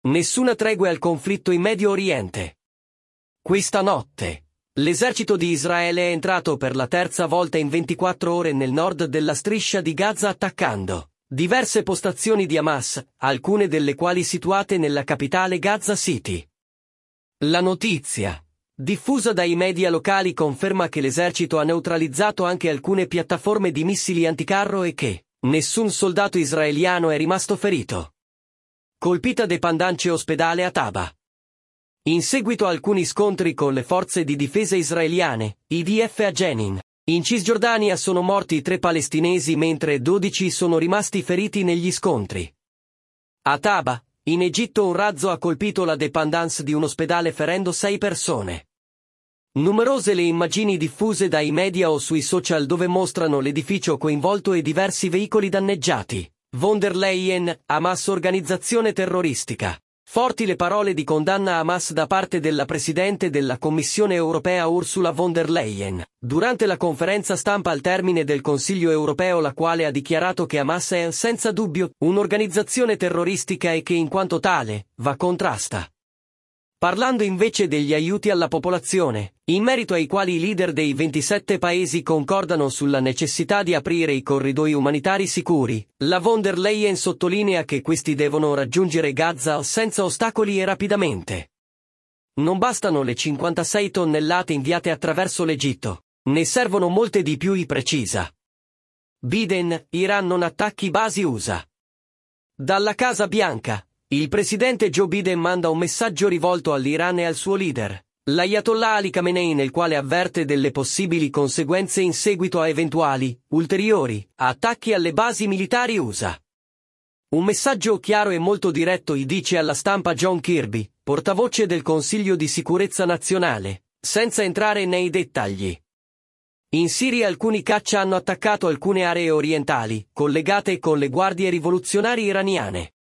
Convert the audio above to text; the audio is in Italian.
Nessuna tregua al conflitto in Medio Oriente. Questa notte, l'esercito di Israele è entrato per la terza volta in 24 ore nel nord della striscia di Gaza attaccando diverse postazioni di Hamas, alcune delle quali situate nella capitale Gaza City. La notizia, diffusa dai media locali, conferma che l'esercito ha neutralizzato anche alcune piattaforme di missili anticarro e che nessun soldato israeliano è rimasto ferito. Colpita dependance ospedale a Taba. In seguito a alcuni scontri con le forze di difesa israeliane, IDF a Jenin, in Cisgiordania sono morti 3 palestinesi mentre 12 sono rimasti feriti negli scontri. A Taba, in Egitto, un razzo ha colpito la dépendance di un ospedale ferendo 6 persone. Numerose le immagini diffuse dai media o sui social dove mostrano l'edificio coinvolto e diversi veicoli danneggiati. Von der Leyen, Hamas organizzazione terroristica. Forti le parole di condanna a Hamas da parte della Presidente della Commissione europea Ursula von der Leyen, durante la conferenza stampa al termine del Consiglio europeo, la quale ha dichiarato che Hamas è senza dubbio un'organizzazione terroristica e che in quanto tale va contrasta. Parlando invece degli aiuti alla popolazione, in merito ai quali i leader dei 27 paesi concordano sulla necessità di aprire i corridoi umanitari sicuri, la von der Leyen sottolinea che questi devono raggiungere Gaza senza ostacoli e rapidamente. Non bastano le 56 tonnellate inviate attraverso l'Egitto, ne servono molte di più, precisa. Biden, Iran non attacchi basi USA. Dalla Casa Bianca, il presidente Joe Biden manda un messaggio rivolto all'Iran e al suo leader, l'Ayatollah Ali Khamenei, nel quale avverte delle possibili conseguenze in seguito a eventuali, ulteriori, attacchi alle basi militari USA. Un messaggio chiaro e molto diretto, dice alla stampa John Kirby, portavoce del Consiglio di Sicurezza Nazionale, senza entrare nei dettagli. In Siria alcuni caccia hanno attaccato alcune aree orientali, collegate con le guardie rivoluzionarie iraniane.